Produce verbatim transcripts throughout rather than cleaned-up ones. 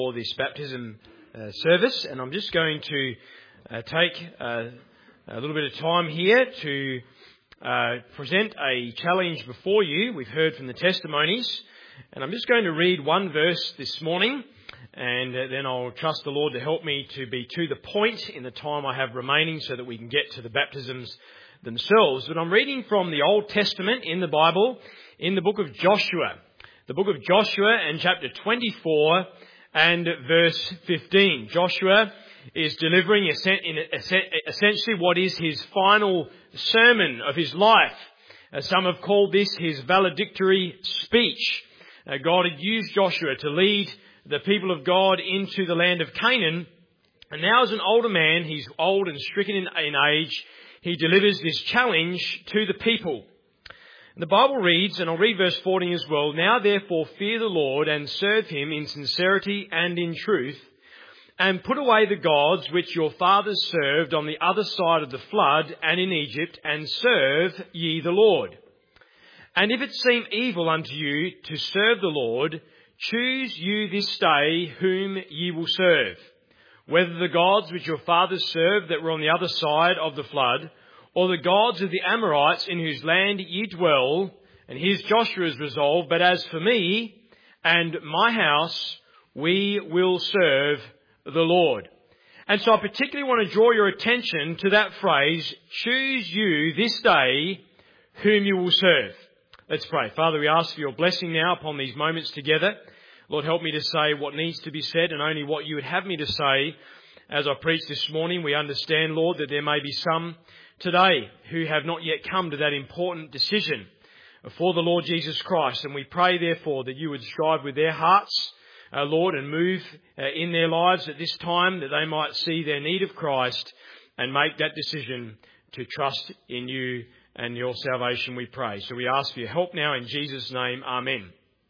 For this baptism uh, service, and I'm just going to uh, take uh, a little bit of time here to uh, present a challenge before you. We've heard from the testimonies, and I'm just going to read one verse this morning, and uh, then I'll trust the Lord to help me to be to the point in the time I have remaining so that we can get to the baptisms themselves. But I'm reading from the Old Testament in the Bible, in the book of Joshua. The book of Joshua and chapter twenty-four and verse fifteen. Joshua is delivering essentially what is his final sermon of his life. Some have called this his valedictory speech. God had used Joshua to lead the people of God into the land of Canaan. And now as an older man, he's old and stricken in age, he delivers this challenge to the people. The Bible reads, and I'll read verse fourteen as well, "Now therefore fear the Lord and serve him in sincerity and in truth, and put away the gods which your fathers served on the other side of the flood and in Egypt, and serve ye the Lord. And if it seem evil unto you to serve the Lord, choose you this day whom ye will serve, whether the gods which your fathers served that were on the other side of the flood, or the gods of the Amorites in whose land ye dwell." And here's Joshua's resolve, "But as for me and my house, we will serve the Lord." And so I particularly want to draw your attention to that phrase, "choose you this day whom you will serve." Let's pray. Father, we ask for your blessing now upon these moments together. Lord, help me to say what needs to be said and only what you would have me to say. As I preach this morning, we understand, Lord, that there may be some today who have not yet come to that important decision for the Lord Jesus Christ. And we pray, therefore, that you would strive with their hearts, uh, Lord, and move uh, in their lives at this time, that they might see their need of Christ and make that decision to trust in you and your salvation, we pray. So we ask for your help now in Jesus' name. Amen.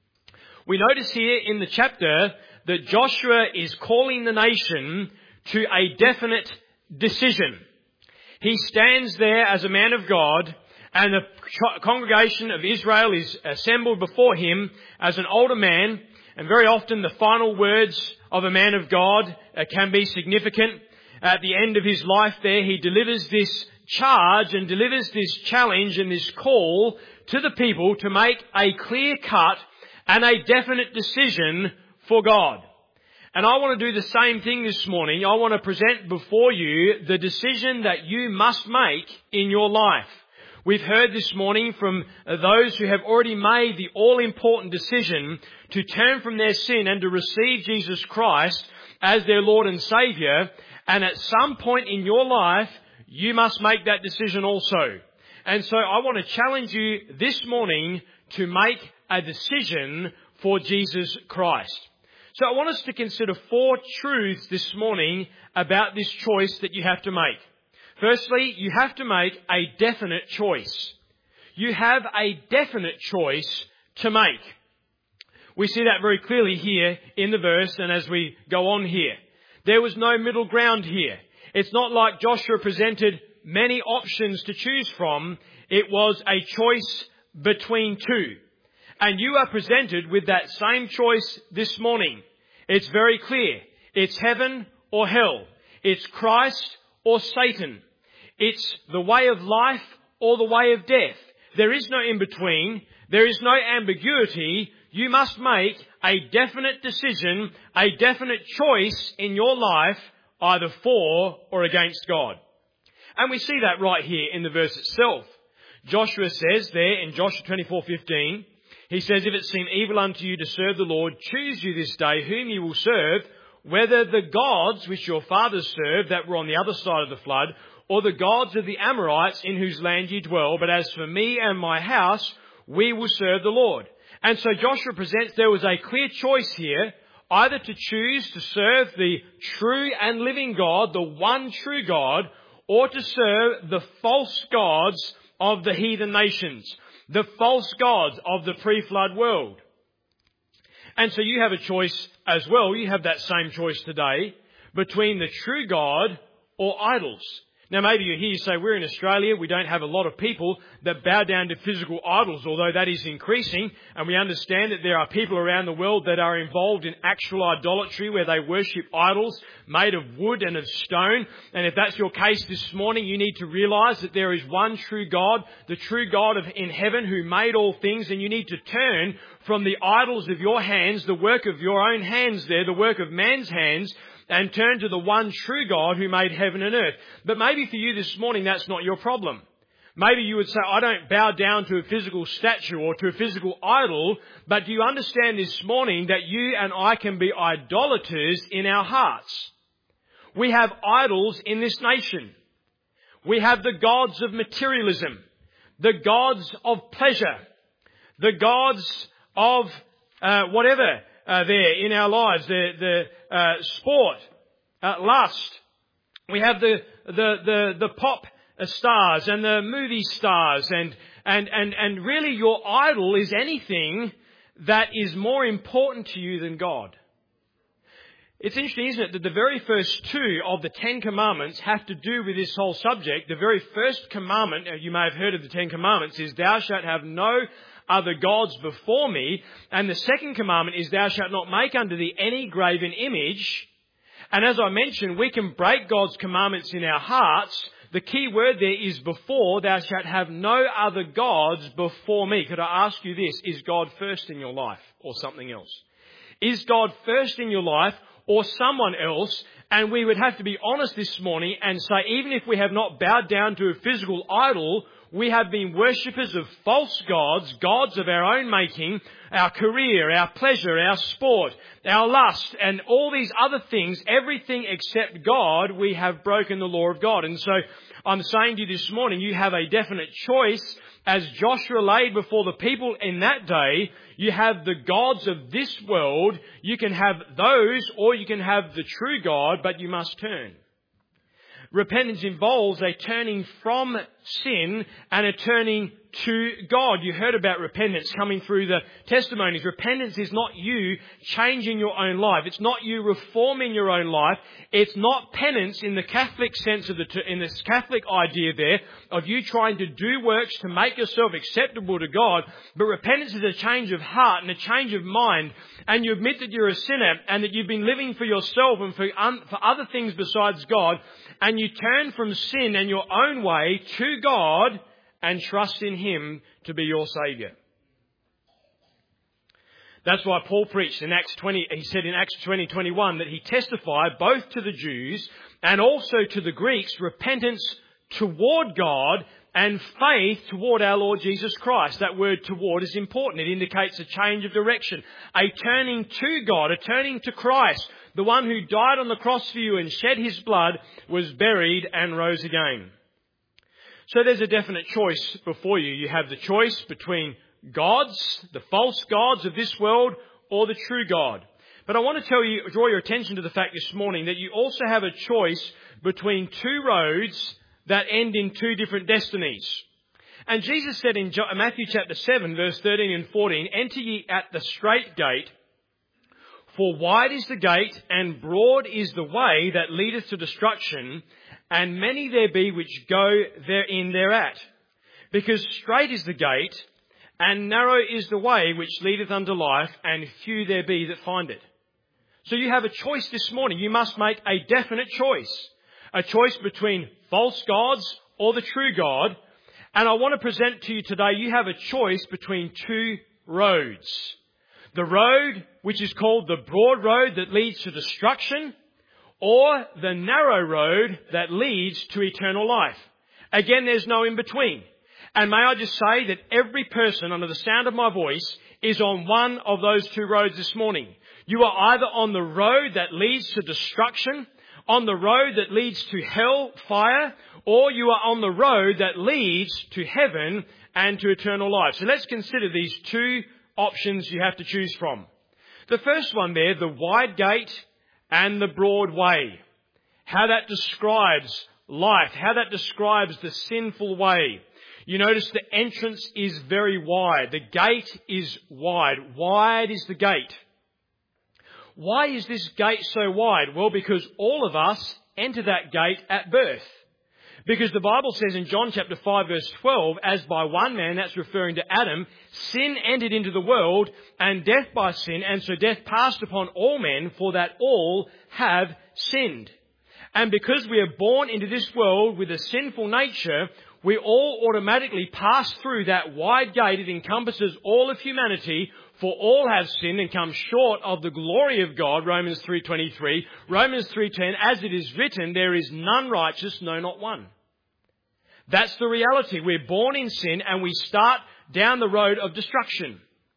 We notice here in the chapter that Joshua is calling the nation to a definite decision. He stands there as a man of God, and the congregation of Israel is assembled before him as an older man. And very often the final words of a man of God can be significant. At the end of his life there, he delivers this charge and delivers this challenge and this call to the people to make a clear cut and a definite decision for God. And I want to do the same thing this morning. I want to present before you the decision that you must make in your life. We've heard this morning from those who have already made the all-important decision to turn from their sin and to receive Jesus Christ as their Lord and Saviour. And at some point in your life, you must make that decision also. And so I want to challenge you this morning to make a decision for Jesus Christ. So I want us to consider four truths this morning about this choice that you have to make. Firstly, you have to make a definite choice. You have a definite choice to make. We see that very clearly here in the verse and as we go on here. There was no middle ground here. It's not like Joshua presented many options to choose from. It was a choice between two. And you are presented with that same choice this morning. It's very clear. It's heaven or hell. It's Christ or Satan. It's the way of life or the way of death. There is no in-between. There is no ambiguity. You must make a definite decision, a definite choice in your life, either for or against God. And we see that right here in the verse itself. Joshua says there in Joshua twenty-four fifteen, he says, "If it seem evil unto you to serve the Lord, choose you this day whom you will serve, whether the gods which your fathers served that were on the other side of the flood, or the gods of the Amorites in whose land ye dwell. But as for me and my house, we will serve the Lord." And so Joshua presents there was a clear choice here, either to choose to serve the true and living God, the one true God, or to serve the false gods of the heathen nations, the false gods of the pre-flood world. And so you have a choice as well. You have that same choice today between the true God or idols. Now maybe you're here, you say, we're in Australia, we don't have a lot of people that bow down to physical idols, although that is increasing, and we understand that there are people around the world that are involved in actual idolatry where they worship idols made of wood and of stone. And if that's your case this morning, you need to realise that there is one true God, the true God of in heaven who made all things, and you need to turn from the idols of your hands, the work of your own hands there, the work of man's hands, and turn to the one true God who made heaven and earth. But maybe for you this morning, that's not your problem. Maybe you would say, I don't bow down to a physical statue or to a physical idol, but do you understand this morning that you and I can be idolaters in our hearts? We have idols in this nation. We have the gods of materialism, the gods of pleasure, the gods of uh, whatever uh, there in our lives, the, the uh, sport, uh, lust. We have the, the, the, the pop stars and the movie stars, and, and, and, and really your idol is anything that is more important to you than God. It's interesting, isn't it, that the very first two of the Ten Commandments have to do with this whole subject. The very first commandment, you may have heard of the Ten Commandments, is thou shalt have no other gods before me. And the second commandment is thou shalt not make unto thee any graven image. And as I mentioned, we can break God's commandments in our hearts. The key word there is before. Thou shalt have no other gods before me. Could I ask you this? Is God first in your life or something else? Is God first in your life or someone else? And we would have to be honest this morning and say, even if we have not bowed down to a physical idol, we have been worshippers of false gods, gods of our own making, our career, our pleasure, our sport, our lust, and all these other things, everything except God, we have broken the law of God. And so I'm saying to you this morning, you have a definite choice. As Joshua laid before the people in that day, you have the gods of this world. You can have those, or you can have the true God, but you must turn. Repentance involves a turning from sin and a turning to God. You heard about repentance coming through the testimonies. Repentance is not you changing your own life. It's not you reforming your own life. It's not penance in the Catholic sense of the, in this Catholic idea there of you trying to do works to make yourself acceptable to God. But repentance is a change of heart and a change of mind. And you admit that you're a sinner and that you've been living for yourself and for, un, for other things besides God. And you turn from sin and your own way to God and trust in Him to be your Saviour. That's why Paul preached in Acts twenty, he said in Acts twenty, twenty-one that he testified both to the Jews and also to the Greeks repentance toward God and faith toward our Lord Jesus Christ. That word toward is important. It indicates a change of direction, a turning to God, a turning to Christ. The one who died on the cross for you and shed His blood, was buried and rose again. So there's a definite choice before you. You have the choice between gods, the false gods of this world, or the true God. But I want to tell you, draw your attention to the fact this morning that you also have a choice between two roads that end in two different destinies. And Jesus said in Matthew chapter seven, verse thirteen and fourteen, enter ye at the strait gate, for wide is the gate, and broad is the way that leadeth to destruction, and many there be which go therein thereat. Because strait is the gate, and narrow is the way which leadeth unto life, and few there be that find it. So you have a choice this morning. You must make a definite choice. A choice between false gods or the true God. And I want to present to you today, you have a choice between two roads. The road which is called the broad road that leads to destruction, or the narrow road that leads to eternal life. Again, there's no in between. And may I just say that every person under the sound of my voice is on one of those two roads this morning. You are either on the road that leads to destruction, on the road that leads to hell, fire, or you are on the road that leads to heaven and to eternal life. So let's consider these two options you have to choose from. The first one there, the wide gate and the broad way. How that describes life, how that describes the sinful way. You notice the entrance is very wide. The gate is wide. Wide is the gate. Why is this gate so wide? Well, because all of us enter that gate at birth. Because the Bible says in John chapter five verse twelve, as by one man, that's referring to Adam, sin entered into the world and death by sin, and so death passed upon all men, for that all have sinned. And because we are born into this world with a sinful nature, we all automatically pass through that wide gate. It encompasses all of humanity, for all have sinned and come short of the glory of God, Romans three twenty-three. Romans three ten, as it is written, there is none righteous, no, not one. That's the reality. We're born in sin and we start down the road of destruction.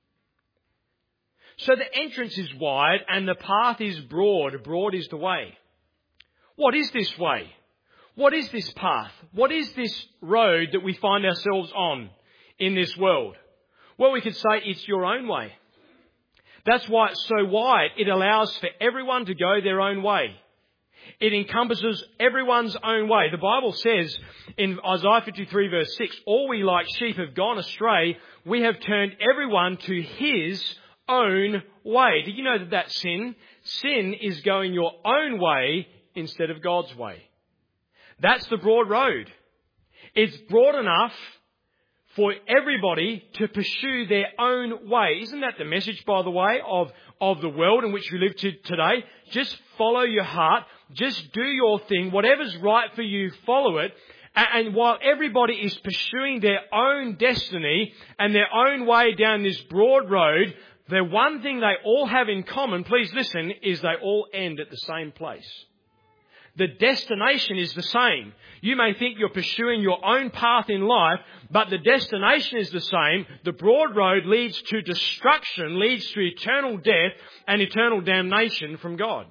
So the entrance is wide and the path is broad. Broad is the way. What is this way? What is this path? What is this road that we find ourselves on in this world? Well, we could say it's your own way. That's why it's so wide. It allows for everyone to go their own way. It encompasses everyone's own way. The Bible says in Isaiah fifty-three verse six, all we like sheep have gone astray. We have turned everyone to his own way. Did you know that that's sin? Sin is going your own way instead of God's way. That's the broad road. It's broad enough for everybody to pursue their own way. Isn't that the message, by the way, of, of the world in which we live to today? Just follow your heart. Just do your thing. Whatever's right for you, follow it. And, and while everybody is pursuing their own destiny and their own way down this broad road, the one thing they all have in common, please listen, is they all end at the same place. The destination is the same. You may think you're pursuing your own path in life, but the destination is the same. The broad road leads to destruction, leads to eternal death and eternal damnation from God.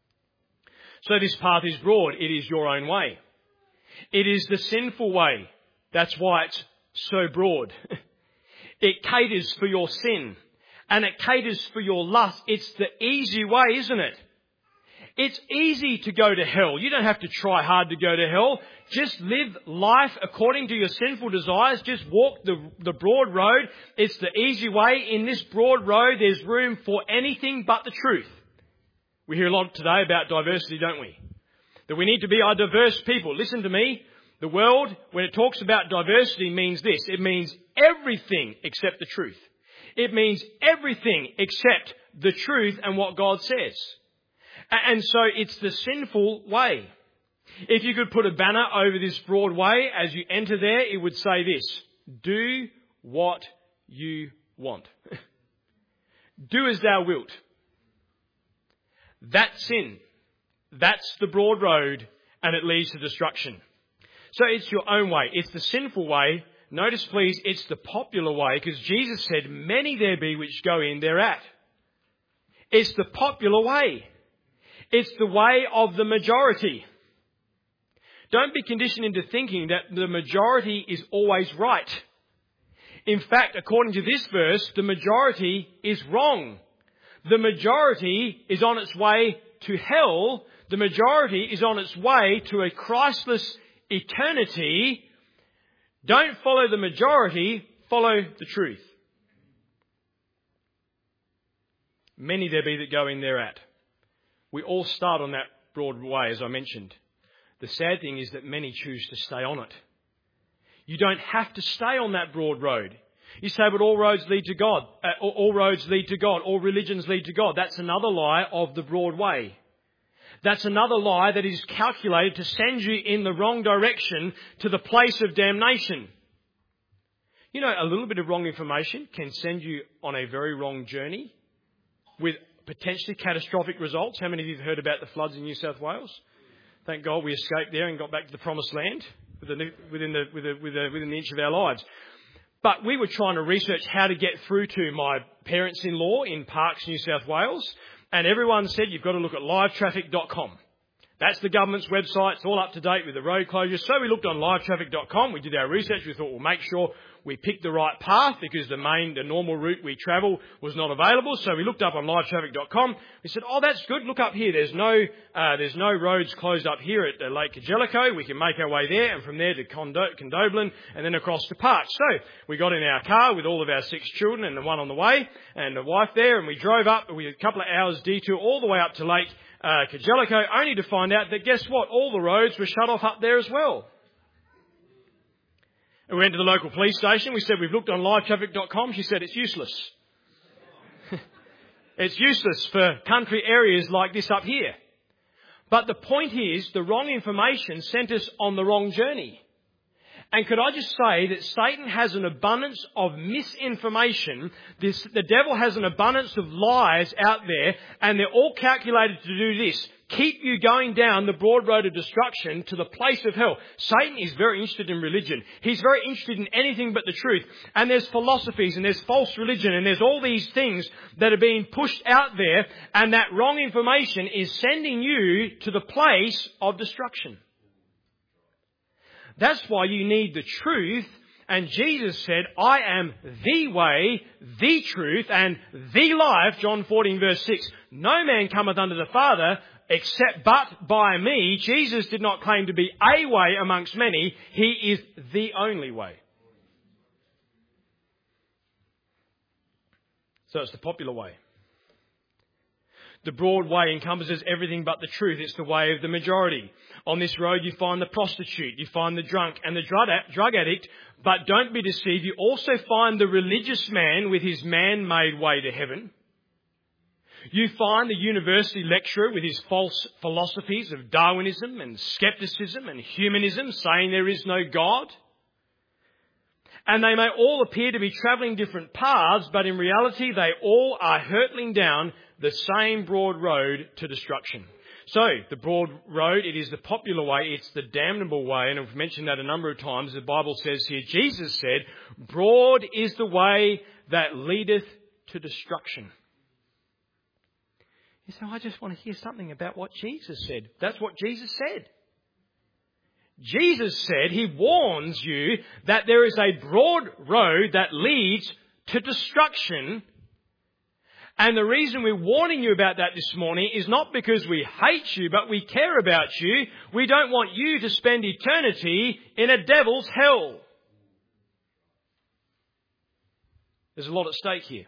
So this path is broad. It is your own way. It is the sinful way. That's why it's so broad. It caters for your sin and it caters for your lust. It's the easy way, isn't it? It's easy to go to hell. You don't have to try hard to go to hell. Just live life according to your sinful desires. Just walk the, the broad road. It's the easy way. In this broad road, there's room for anything but the truth. We hear a lot today about diversity, don't we? That we need to be a diverse people. Listen to me. The world, when it talks about diversity, means this. It means everything except the truth. It means everything except the truth and what God says. And so it's the sinful way. If you could put a banner over this broad way as you enter there, it would say this: do what you want. Do as thou wilt. That's sin. That's the broad road, and it leads to destruction. So it's your own way. It's the sinful way. Notice, please, it's the popular way, because Jesus said, many there be which go in thereat. It's the popular way. It's the way of the majority. Don't be conditioned into thinking that the majority is always right. In fact, according to this verse, the majority is wrong. The majority is on its way to hell. The majority is on its way to a Christless eternity. Don't follow the majority, follow the truth. Many there be that go in thereat. We all start on that broad way, as I mentioned. The sad thing is that many choose to stay on it. You don't have to stay on that broad road. You say, but all roads lead to God. Uh, all roads lead to God. All religions lead to God. That's another lie of the broad way. That's another lie that is calculated to send you in the wrong direction to the place of damnation. You know, a little bit of wrong information can send you on a very wrong journey with potentially catastrophic results. How many of you have heard about the floods in New South Wales? Thank God we escaped there and got back to the promised land within the, within the, within the, within the inch of our lives. But we were trying to research how to get through to my parents-in-law in Parkes, New South Wales. And everyone said, you've got to look at live traffic dot com. That's the government's website. It's all up to date with the road closures. So we looked on live traffic dot com. We did our research. We thought, we'll make sure we picked the right path because the main, the normal route we travel was not available. So we looked up on live traffic dot com. We said, oh, that's good. Look up here. There's no, uh, there's no roads closed up here at uh, Lake Kajelico. We can make our way there, and from there to Condo- Condobolin and then across to Parkes. So we got in our car with all of our six children and the one on the way and the wife there, and we drove up with a couple of hours detour all the way up to Lake uh, Kajelico, only to find out that, guess what? All the roads were shut off up there as well. We went to the local police station. We said, we've looked on live traffic dot com. She said, it's useless. It's useless for country areas like this up here. But the point is, the wrong information sent us on the wrong journey. And could I just say that Satan has an abundance of misinformation. This, the devil has an abundance of lies out there, and they're all calculated to do this. Keep you going down the broad road of destruction to the place of hell. Satan is very interested in religion. He's very interested in anything but the truth. And there's philosophies and there's false religion and there's all these things that are being pushed out there, and that wrong information is sending you to the place of destruction. That's why you need the truth. And Jesus said, I am the way, the truth, and the life. John fourteen verse six. No man cometh unto the Father except but by me. Jesus did not claim to be a way amongst many. He is the only way. So it's the popular way. The broad way encompasses everything but the truth. It's the way of the majority. On this road you find the prostitute, you find the drunk and the drug addict, but don't be deceived. You also find the religious man with his man-made way to heaven. You find the university lecturer with his false philosophies of Darwinism and skepticism and humanism, saying there is no God. And they may all appear to be travelling different paths, but in reality they all are hurtling down the same broad road to destruction. So, the broad road, it is the popular way, it's the damnable way, and I've mentioned that a number of times. The Bible says here, Jesus said, broad is the way that leadeth to destruction. You say, I just want to hear something about what Jesus said. That's what Jesus said. Jesus said, he warns you that there is a broad road that leads to destruction. And the reason we're warning you about that this morning is not because we hate you, but we care about you. We don't want you to spend eternity in a devil's hell. There's a lot at stake here.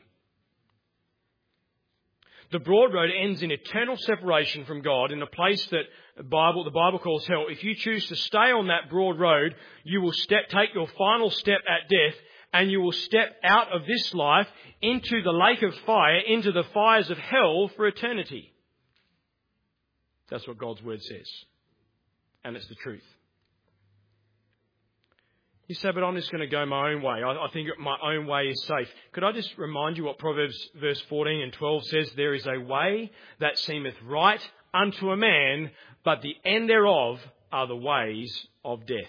The broad road ends in eternal separation from God in a place that the Bible, the Bible calls hell. If you choose to stay on that broad road, you will step, take your final step at death, and you will step out of this life into the lake of fire, into the fires of hell for eternity. That's what God's word says. And it's the truth. You say, but I'm just going to go my own way. I, I think my own way is safe. Could I just remind you what Proverbs verse fourteen and twelve says? There is a way that seemeth right unto a man, but the end thereof are the ways of death.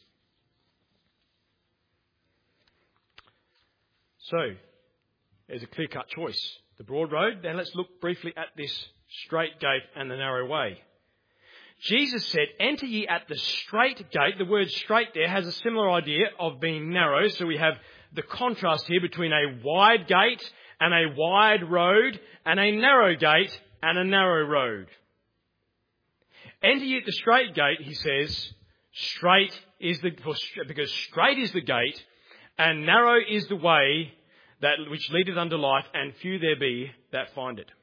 So, there's a clear-cut choice. The broad road. Then let's look briefly at this straight gate and the narrow way. Jesus said, enter ye at the straight gate. The word straight there has a similar idea of being narrow. So we have the contrast here between a wide gate and a wide road, and a narrow gate and a narrow road. Enter ye at the straight gate, he says, straight is the, because straight is the gate, and narrow is the way that which leadeth unto life, and few there be that find it.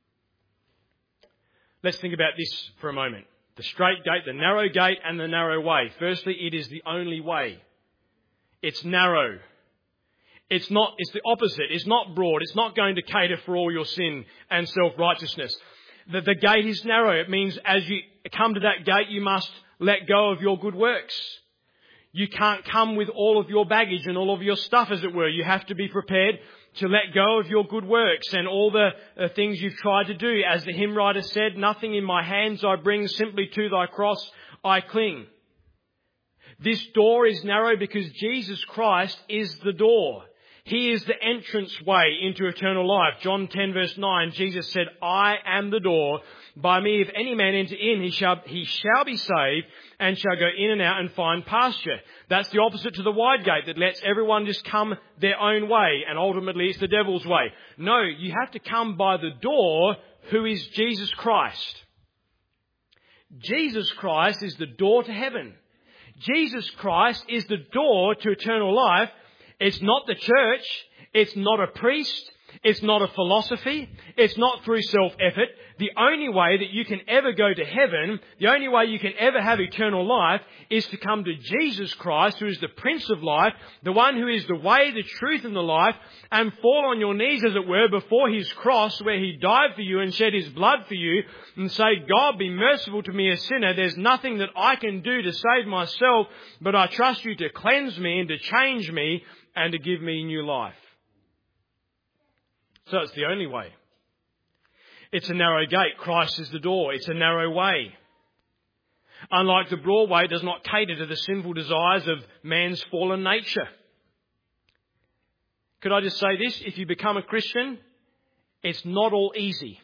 Let's think about this for a moment. The straight gate, the narrow gate, and the narrow way. Firstly, it is the only way. It's narrow. It's not, it's the opposite. It's not broad. It's not going to cater for all your sin and self-righteousness. The, the gate is narrow. It means as you come to that gate, you must let go of your good works. You can't come with all of your baggage and all of your stuff, as it were. You have to be prepared to let go of your good works and all the uh, things you've tried to do. As the hymn writer said, nothing in my hands I bring, simply to thy cross I cling. This door is narrow because Jesus Christ is the door. He is the entrance way into eternal life. John ten verse nine, Jesus said, I am the door. By me, if any man enter in, he shall, he shall be saved and shall go in and out and find pasture. That's the opposite to the wide gate that lets everyone just come their own way, and ultimately it's the devil's way. No, you have to come by the door, who is Jesus Christ. Jesus Christ is the door to heaven. Jesus Christ is the door to eternal life. It's not the church. It's not a priest. It's not a philosophy. It's not through self-effort. the only way that you can ever go to heaven, the only way you can ever have eternal life, is to come to Jesus Christ, who is the Prince of Life, the one who is the way, the truth and the life, and fall on your knees, as it were, before His cross, where He died for you and shed His blood for you, and say, God, be merciful to me, a sinner. There's nothing that I can do to save myself, but I trust you to cleanse me and to change me and to give me new life. So it's the only way. It's a narrow gate. Christ is the door. It's a narrow way. Unlike the broad way, it does not cater to the sinful desires of man's fallen nature. Could I just say this? If you become a Christian, it's not all easy.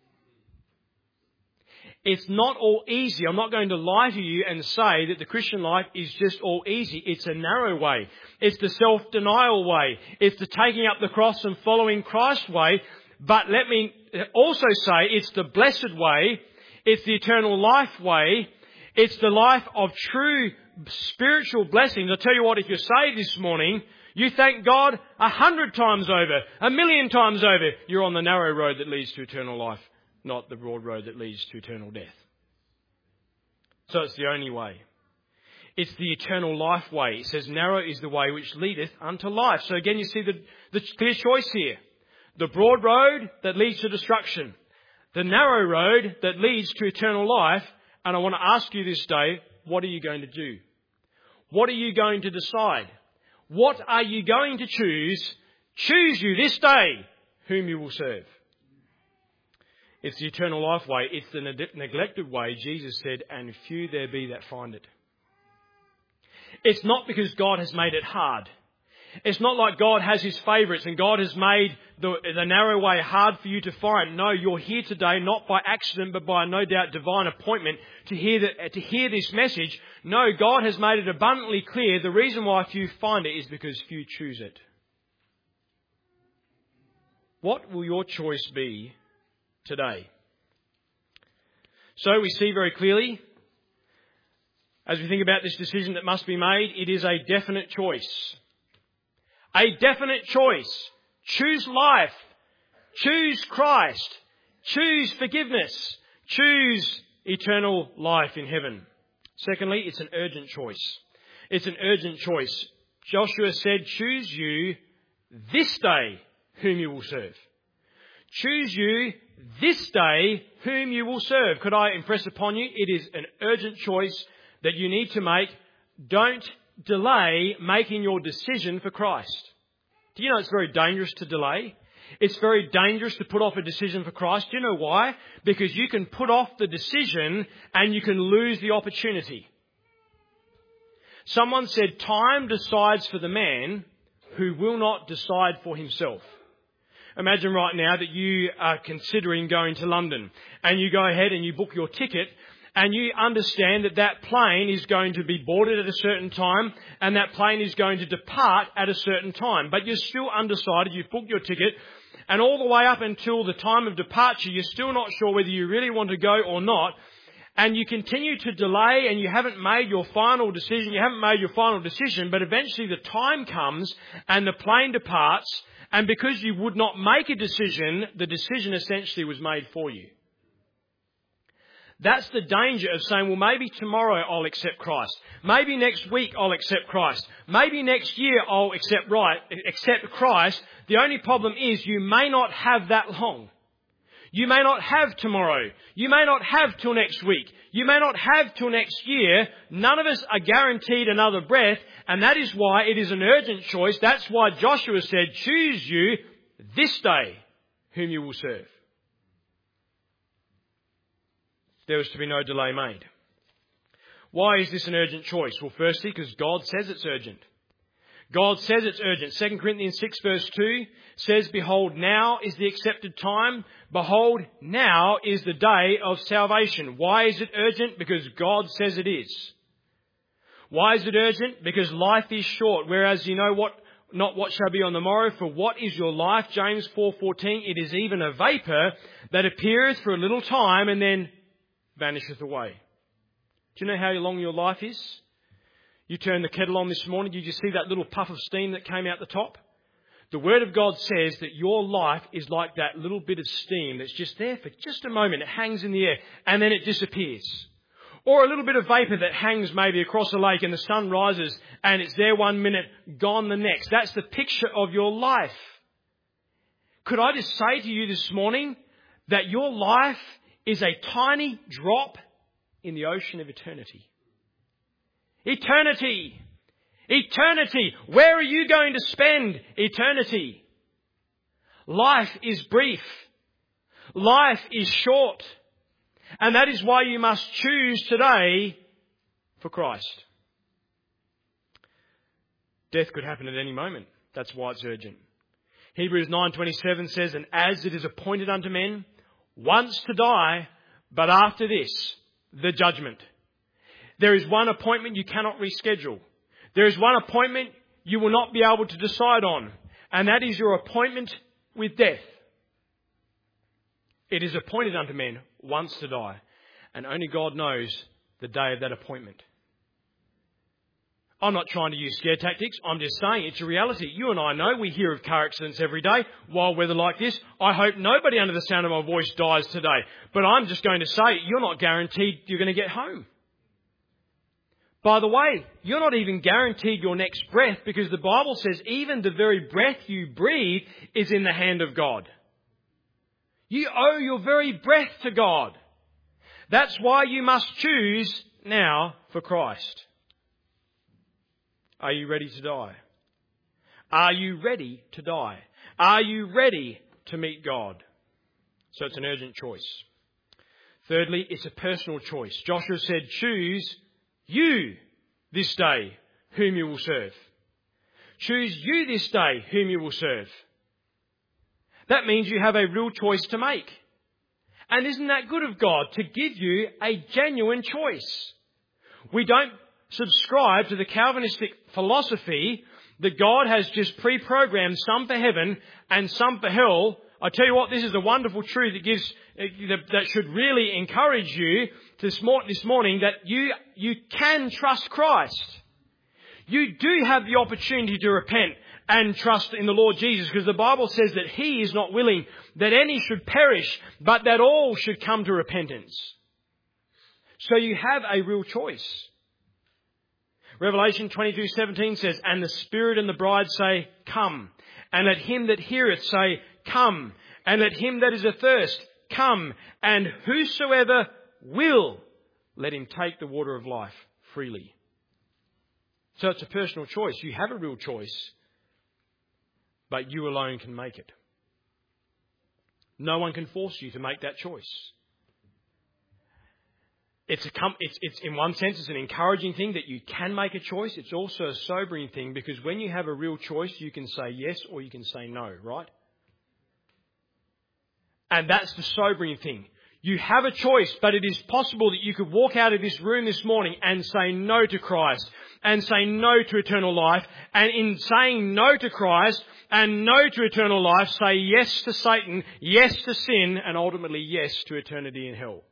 It's not all easy. I'm not going to lie to you and say that the Christian life is just all easy. It's a narrow way. It's the self-denial way. It's the taking up the cross and following Christ's way. But let me also say it's the blessed way. It's the eternal life way. It's the life of true spiritual blessings. I'll tell you what, if you're saved this morning, you thank God a hundred times over, a million times over, you're on the narrow road that leads to eternal life, not the broad road that leads to eternal death. So it's the only way. It's the eternal life way. It says, narrow is the way which leadeth unto life. So again, you see the, the clear choice here. The broad road that leads to destruction. The narrow road that leads to eternal life. And I want to ask you this day, what are you going to do? What are you going to decide? What are you going to choose? Choose you this day whom you will serve. It's the eternal life way. It's the ne- neglected way, Jesus said, and few there be that find it. It's not because God has made it hard. It's not like God has His favourites and God has made the, the narrow way hard for you to find. No, you're here today not by accident but by no doubt divine appointment to hear, the, to hear this message. No, God has made it abundantly clear. The reason why few find it is because few choose it. What will your choice be today? So we see very clearly, as we think about this decision that must be made, it is a definite choice. A definite choice. Choose life. Choose Christ. Choose forgiveness. Choose eternal life in heaven. Secondly, it's an urgent choice. It's an urgent choice. Joshua said, choose you this day whom you will serve. Choose you this day whom you will serve. Could I impress upon you, it is an urgent choice that you need to make. Don't delay making your decision for Christ. Do you know it's very dangerous to delay? It's very dangerous to put off a decision for Christ. Do you know why? Because you can put off the decision and you can lose the opportunity. Someone said, time decides for the man who will not decide for himself. Imagine right now that you are considering going to London and you go ahead and you book your ticket. And you understand that that plane is going to be boarded at a certain time and that plane is going to depart at a certain time. But you're still undecided. You've booked your ticket and all the way up until the time of departure, you're still not sure whether you really want to go or not. And you continue to delay and you haven't made your final decision. You haven't made your final decision, but eventually the time comes and the plane departs. And because you would not make a decision, the decision essentially was made for you. That's the danger of saying, well, maybe tomorrow I'll accept Christ. Maybe next week I'll accept Christ. Maybe next year I'll accept right, accept Christ. The only problem is you may not have that long. You may not have tomorrow. You may not have till next week. You may not have till next year. None of us are guaranteed another breath. And that is why it is an urgent choice. That's why Joshua said, choose you this day whom you will serve. There was to be no delay made. Why is this an urgent choice? Well, firstly, because God says it's urgent. God says it's urgent. Second Corinthians six verse two says, behold, now is the accepted time. Behold, now is the day of salvation. Why is it urgent? Because God says it is. Why is it urgent? Because life is short, whereas you know what, not what shall be on the morrow, for what is your life? James four fourteen, it is even a vapour that appeareth for a little time and then vanisheth away. Do you know how long your life is? You turn the kettle on this morning, you just see that little puff of steam that came out the top? The Word of God says that your life is like that little bit of steam that's just there for just a moment. It hangs in the air and then it disappears. Or a little bit of vapour that hangs maybe across a lake and the sun rises and it's there one minute, gone the next. That's the picture of your life. Could I just say to you this morning that your life is a tiny drop in the ocean of eternity? Eternity! Eternity! Where are you going to spend eternity? Life is brief. Life is short. And that is why you must choose today for Christ. Death could happen at any moment. That's why it's urgent. Hebrews nine twenty-seven says, "And as it is appointed unto men once to die, but after this, the judgment." There is one appointment you cannot reschedule. There is one appointment you will not be able to decide on, and that is your appointment with death. It is appointed unto men once to die, and only God knows the day of that appointment. I'm not trying to use scare tactics. I'm just saying it's a reality. You and I know we hear of car accidents every day. Wild weather like this. I hope nobody under the sound of my voice dies today. But I'm just going to say you're not guaranteed you're going to get home. By the way, you're not even guaranteed your next breath, because the Bible says even the very breath you breathe is in the hand of God. You owe your very breath to God. That's why you must choose now for Christ. Are you ready to die? Are you ready to die? Are you ready to meet God? So it's an urgent choice. Thirdly, it's a personal choice. Joshua said, "Choose you this day whom you will serve." Choose you this day whom you will serve. That means you have a real choice to make. And isn't that good of God to give you a genuine choice? We don't subscribe to the Calvinistic philosophy that God has just pre-programmed some for heaven and some for hell. I tell you what, this is a wonderful truth that gives that should really encourage you this morning, that you you can trust Christ. You do have the opportunity to repent and trust in the Lord Jesus, because the Bible says that He is not willing that any should perish, but that all should come to repentance. So you have a real choice. Revelation twenty-two seventeen says, "And the Spirit and the bride say, Come. And let him that heareth say, Come. And let him that is athirst, come. And whosoever will, let him take the water of life freely." So it's a personal choice. You have a real choice, but you alone can make it. No one can force you to make that choice. It's, a, it's, it's in one sense, it's an encouraging thing that you can make a choice. It's also a sobering thing, because when you have a real choice, you can say yes or you can say no, right? And that's the sobering thing. You have a choice, but it is possible that you could walk out of this room this morning and say no to Christ, and say no to eternal life. And in saying no to Christ and no to eternal life, say yes to Satan, yes to sin, and ultimately yes to eternity in hell.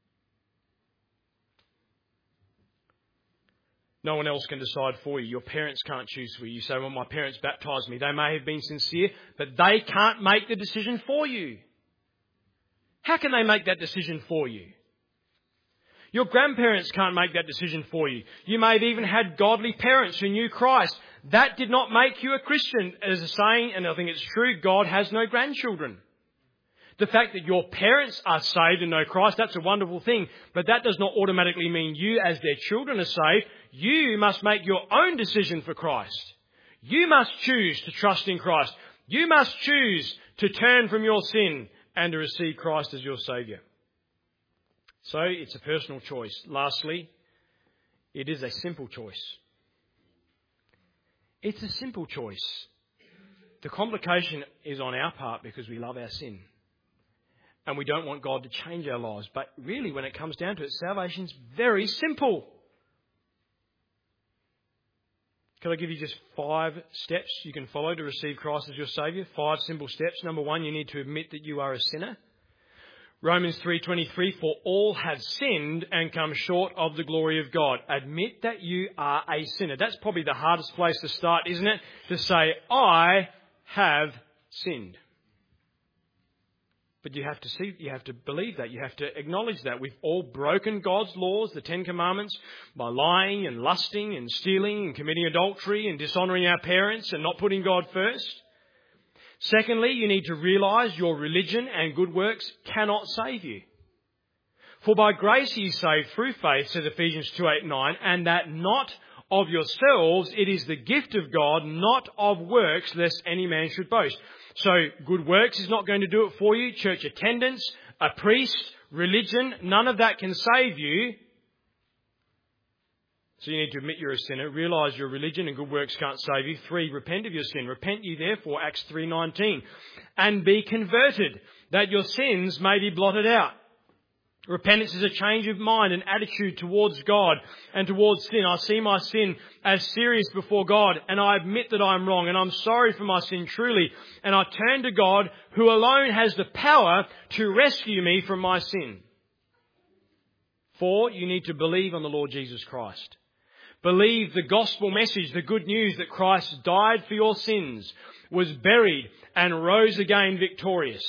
No one else can decide for you. Your parents can't choose for you. You say, "Well, my parents baptised me." They may have been sincere, but they can't make the decision for you. How can they make that decision for you? Your grandparents can't make that decision for you. You may have even had godly parents who knew Christ. That did not make you a Christian. As a saying, and I think it's true, God has no grandchildren. The fact that your parents are saved and know Christ, that's a wonderful thing. But that does not automatically mean you, as their children, are saved. You must make your own decision for Christ. You must choose to trust in Christ. You must choose to turn from your sin and to receive Christ as your Saviour. So it's a personal choice. Lastly, it is a simple choice. It's a simple choice. The complication is on our part because we love our sin. And we don't want God to change our lives. But really, when it comes down to it, salvation's very simple. Can I give you just five steps you can follow to receive Christ as your Saviour? Five simple steps. Number one, you need to admit that you are a sinner. Romans three twenty-three, "For all have sinned and come short of the glory of God." Admit that you are a sinner. That's probably the hardest place to start, isn't it? To say, I have sinned. But you have to see, you have to believe that. You have to acknowledge that. We've all broken God's laws, the Ten Commandments, by lying and lusting and stealing and committing adultery and dishonouring our parents and not putting God first. Secondly, you need to realise your religion and good works cannot save you. For by grace ye saved through faith, says Ephesians two, eight, nine, and that not of yourselves, it is the gift of God, not of works, lest any man should boast. So good works is not going to do it for you. Church attendance, a priest, religion, none of that can save you. So you need to admit you're a sinner, realise your religion and good works can't save you. Three, repent of your sin. Repent ye therefore, Acts three nineteen, and be converted, that your sins may be blotted out. Repentance is a change of mind and attitude towards God and towards sin. I see my sin as serious before God, and I admit that I'm wrong, and I'm sorry for my sin truly, and I turn to God, who alone has the power to rescue me from my sin. Four, you need to believe on the Lord Jesus Christ. Believe the gospel message, the good news that Christ died for your sins, was buried and rose again victorious.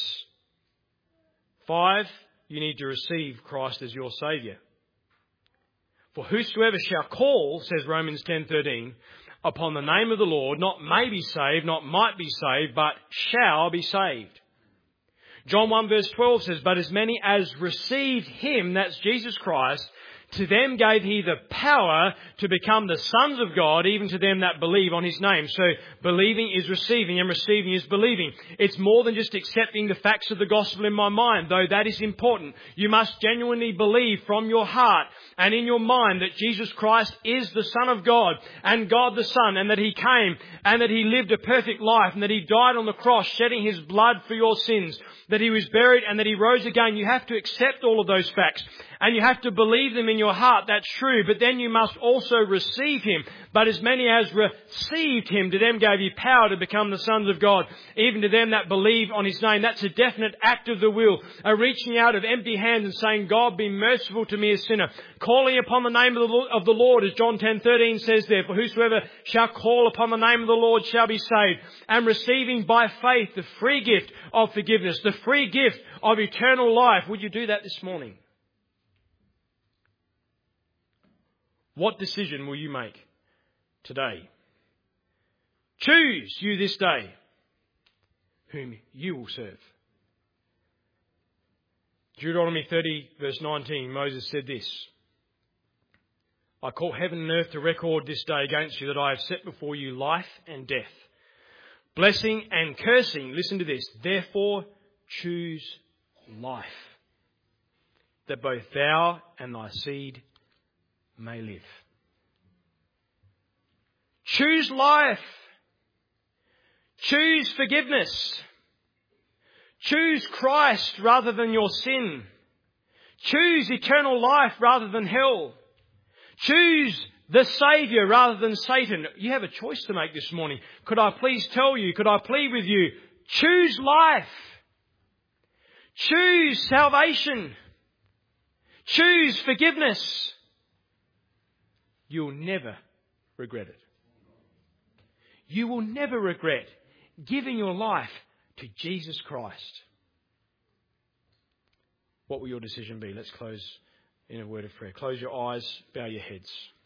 Five, you need to receive Christ as your Saviour. For whosoever shall call, says Romans ten thirteen, upon the name of the Lord, not may be saved, not might be saved, but shall be saved. John one verse twelve says, but as many as received him, that's Jesus Christ, to them gave he the power to become the sons of God, even to them that believe on his name. So believing is receiving and receiving is believing. It's more than just accepting the facts of the gospel in my mind, though that is important. You must genuinely believe from your heart and in your mind that Jesus Christ is the Son of God and God the Son, and that he came and that he lived a perfect life and that he died on the cross shedding his blood for your sins, that he was buried and that he rose again. You have to accept all of those facts. And you have to believe them in your heart, that's true, but then you must also receive him. But as many as received him, to them gave he power to become the sons of God, even to them that believe on his name. That's a definite act of the will, a reaching out of empty hands and saying, God, be merciful to me a sinner. Calling upon the name of the Lord, as John ten thirteen says there, for whosoever shall call upon the name of the Lord shall be saved. And receiving by faith the free gift of forgiveness, the free gift of eternal life. Would you do that this morning? What decision will you make today? Choose you this day whom you will serve. Deuteronomy thirty verse nineteen, Moses said this, I call heaven and earth to record this day against you that I have set before you life and death, blessing and cursing. Listen to this. Therefore choose life, that both thou and thy seed may live. Choose life. Choose forgiveness. Choose Christ rather than your sin. Choose eternal life rather than hell. Choose the Saviour rather than Satan. You have a choice to make this morning. Could I please tell you, could I plead with you, choose life. Choose salvation. Choose forgiveness. You'll never regret it. You will never regret giving your life to Jesus Christ. What will your decision be? Let's close in a word of prayer. Close your eyes, bow your heads.